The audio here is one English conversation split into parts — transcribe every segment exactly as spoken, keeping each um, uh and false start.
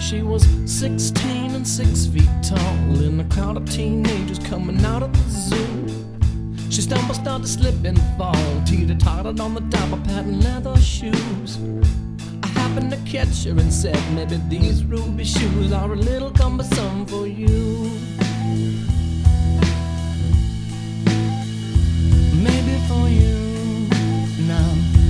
She was sixteen and six feet tall in a crowd of teenagers coming out of the zoo. She stumbled, started to slip and fall, teeter-tottered on the top of patent leather shoes. I happened to catch her and said, maybe these ruby shoes are a little cumbersome for you. Maybe for you now,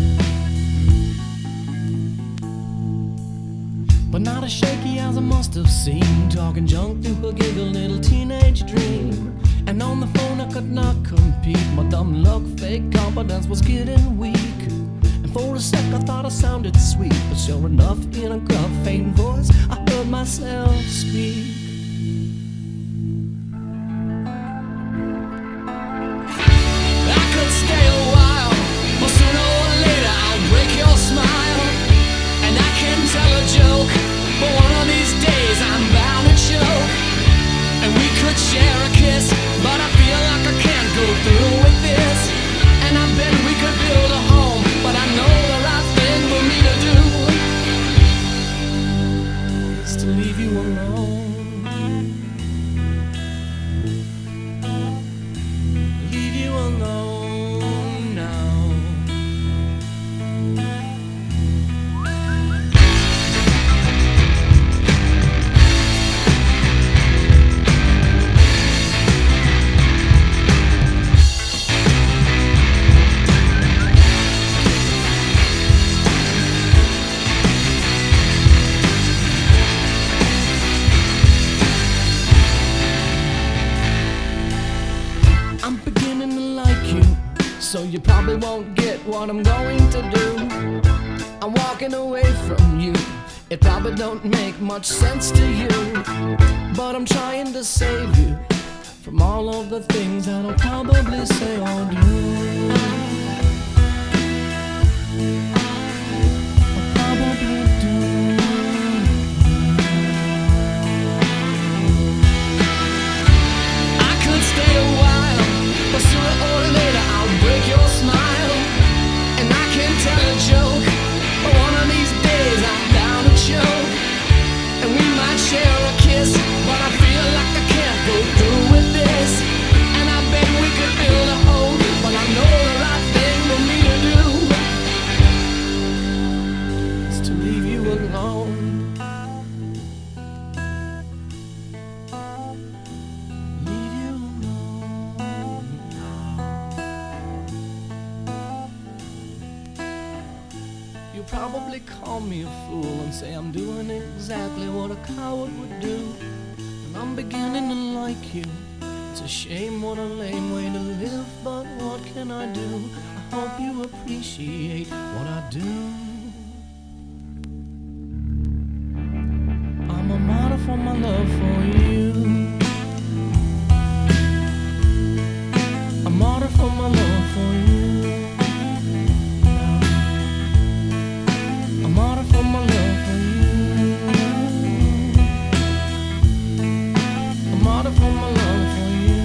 but not as shaky as I must have seemed, talking junk through a giggle little teenage dream. And on the phone I could not compete, my dumb luck, fake confidence was getting weak. And for a sec I thought I sounded sweet, but sure enough in a gruff, faint voice I heard myself speak. I could stay a while, but sooner or later I'll break your smile. And I can tell a joke, but one of these days I'm bound to choke. And we could share a kiss, but I feel like I can't go through with this. And I bet we could build a home, but I know the right thing for me to do is to leave you alone. Leave you alone now. I'm beginning to like you, so you probably won't get what I'm going to do. I'm walking away from you, it probably don't make much sense to you, but I'm trying to save you from all of the things that I'll probably say or do. I'll probably do. I could stay a while, but sooner or later I'll break your smile. And I can tell a joke, but one of these days I'm bound to choke. And we might share a kiss, but I feel like I can't go through with this. And I bet we could build a home, but I know the right thing for me to do is to leave you alone. Leave you alone. You probably call me a fool and say I'm doing exactly what a coward would do. And I'm beginning to like you. It's a shame, what a lame way to live, but what can I do? I hope you appreciate what I do. I'm a martyr for my love for you. A martyr for my love for you. A martyr for my love for you. A martyr for my love for you.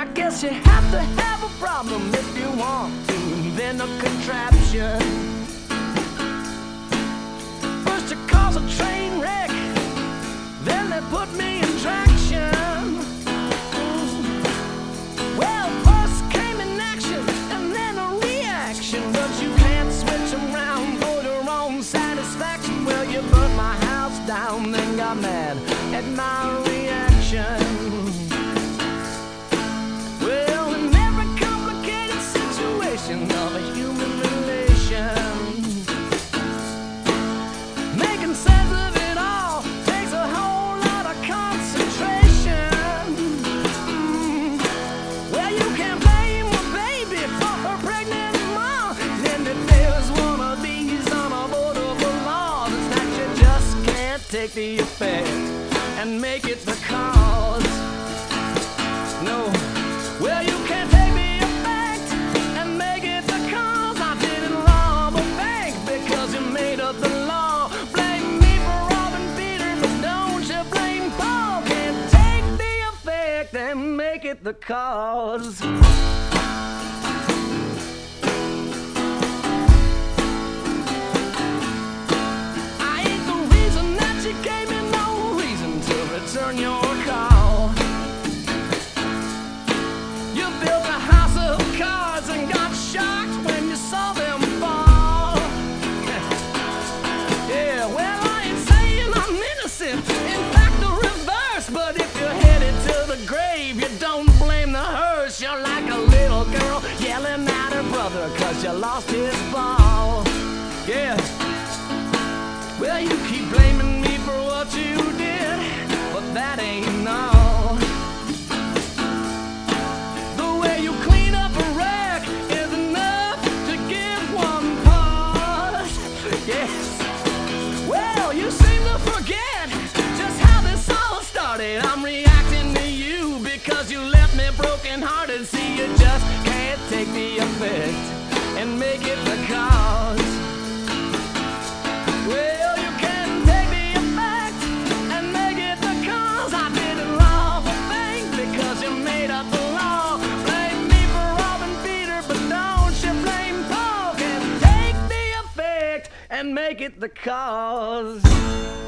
I guess you have to have a problem if you want to invent a contraption. First you cause a train wreck, then they put me in traction. Well, first came an action and then a reaction, but you can't switch around for your own satisfaction. Well, you burnt my house down, then got mad at my reaction. Well, in every complicated situation of a human relation, making sense of it all takes a whole lot of concentration. Mm. Well, you can't blame a baby for her pregnant mom. Then there's one of these unavoidable laws, it's that you just can't take the effect and make it the cause. No. Well, you can't take the effect and make it the cause. I didn't rob a bank because you made up the law. Blame me for robbing Peter, but don't you blame Paul. Can't take the effect and make it the cause. I ain't the reason that you gave me no reason to return your call. You built a house of cards and got shocked when you saw them fall. Yeah, well, I ain't saying I'm innocent, in fact the reverse. But if you're headed to the grave, you don't blame the hearse. You're like a little girl yelling at her brother cause you lost his ball. Yeah. Well, you keep blaming me for what you did, but that ain't all. The way you clean up a wreck is enough to give one pause. Yes. Well, you seem to forget just how this all started. I'm reacting to you because you left me broken-hearted. See, you just can't take the effect and make it the cause. Well, you can take the effect and make it the cause. I didn't rob a bank because you made up the law. Blame me for robbing Peter, but don't you blame Paul. Can take the effect and make it the cause.